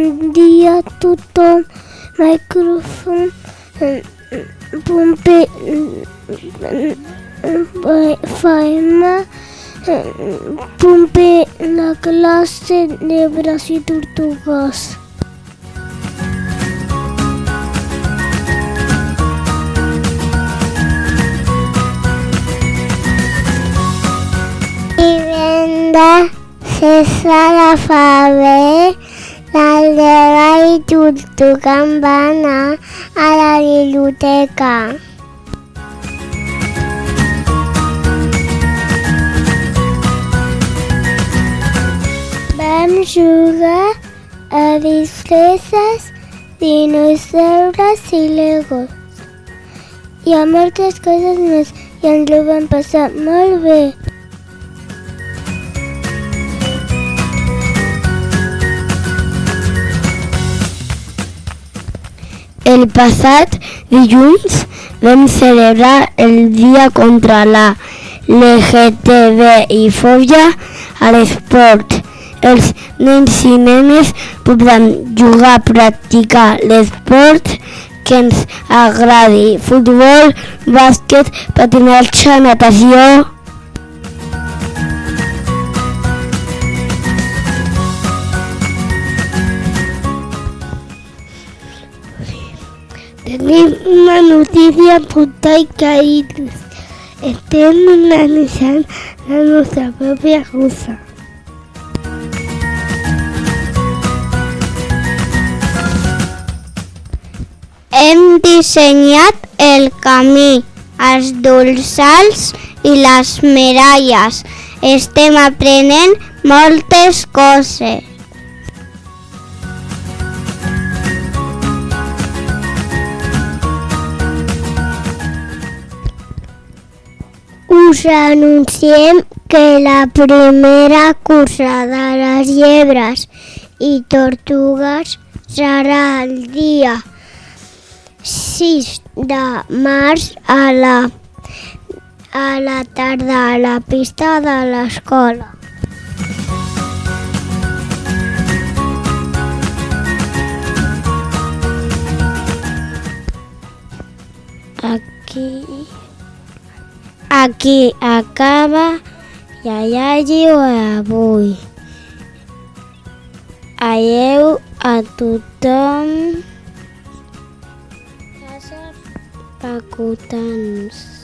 Bon dia a tothom. Micròfon, Pompe, faena, Pompe, la classe de Bres i Tortugues. Divendres César Faber, l'Aldeva i Tortuga van anar a la biblioteca. Vam jugar a disfresses, dinosaures i legos. I a moltes coses més, i ens ho vam passar molt bé. El passat dilluns vam celebrar el dia contra la LGTBI-fòbia a l'esport. Els nens i nenes podran jugar a practicar l'esport que ens agradi: futbol, bàsquet, patinatge, natació. Tenim una notícia fantàstica i estem analitzant la nostra pròpia cosa. Hem dissenyat el camí, els dorsals i les miralles. Estem aprenent moltes coses. Us anunciem que la primera cursa de les llebres i tortugues serà el dia 6 de març a la tarda a la pista de l'escola. Aquí acaba Iaiaio avui. Adeu a tothom. Pacotans.